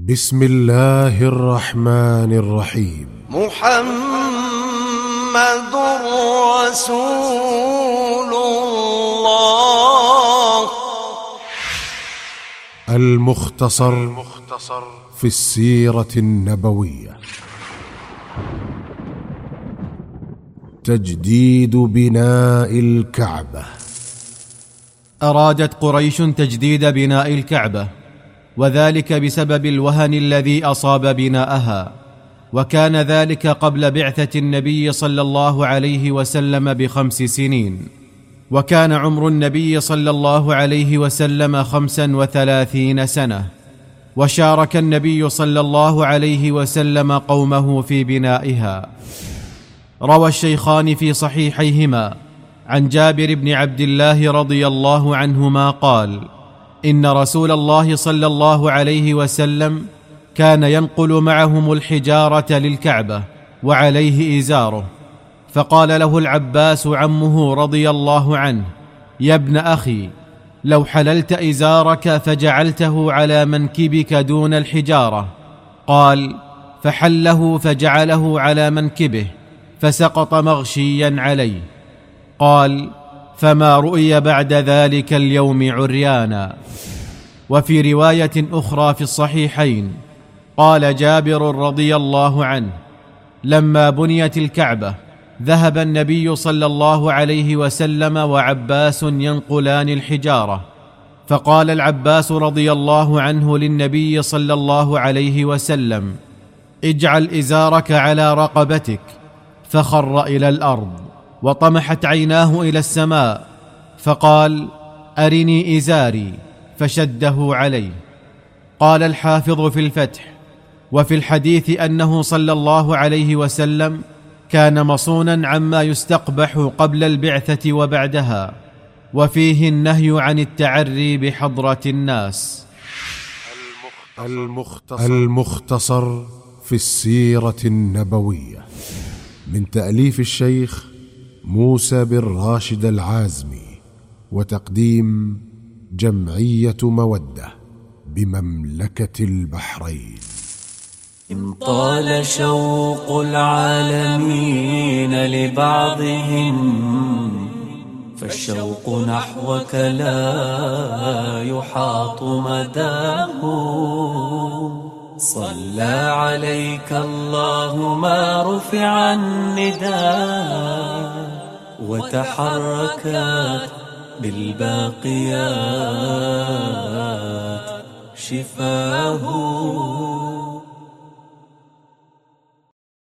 بسم الله الرحمن الرحيم. محمد رسول الله. المختصر في السيرة النبوية. تجديد بناء الكعبة. أرادت قريش تجديد بناء الكعبة، وذلك بسبب الوهن الذي أصاب بناءها، وكان ذلك قبل بعثة النبي صلى الله عليه وسلم ب5 سنين، وكان عمر النبي صلى الله عليه وسلم 35 سنة، وشارك النبي صلى الله عليه وسلم قومه في بنائها. روى الشيخان في صحيحيهما عن جابر بن عبد الله رضي الله عنهما قال: إن رسول الله صلى الله عليه وسلم كان ينقل معهم الحجارة للكعبة وعليه إزاره، فقال له العباس عمه رضي الله عنه: يا ابن أخي، لو حللت إزارك فجعلته على منكبك دون الحجارة. قال: فحله فجعله على منكبه فسقط مغشيا عليه. قال: فما رؤي بعد ذلك اليوم عريانا. وفي رواية أخرى في الصحيحين قال جابر رضي الله عنه: لما بنيت الكعبة ذهب النبي صلى الله عليه وسلم وعباس ينقلان الحجارة، فقال العباس رضي الله عنه للنبي صلى الله عليه وسلم: اجعل إزارك على رقبتك. فخر إلى الأرض وطمحت عيناه إلى السماء، فقال: أرني إزاري، فشده عليه. قال الحافظ في الفتح: وفي الحديث أنه صلى الله عليه وسلم كان مصونا عما يستقبح قبل البعثة وبعدها، وفيه النهي عن التعري بحضرة الناس. المختصر في السيرة النبوية، من تأليف الشيخ موسى بن راشد العازمي، وتقديم جمعية مودة بمملكة البحرين. إن طال شوق العالمين لبعضهم، فالشوق نحوك لا يحاط مداه. صلى عليك الله ما رفع النداء، وتحركت بالباقيات شفاه.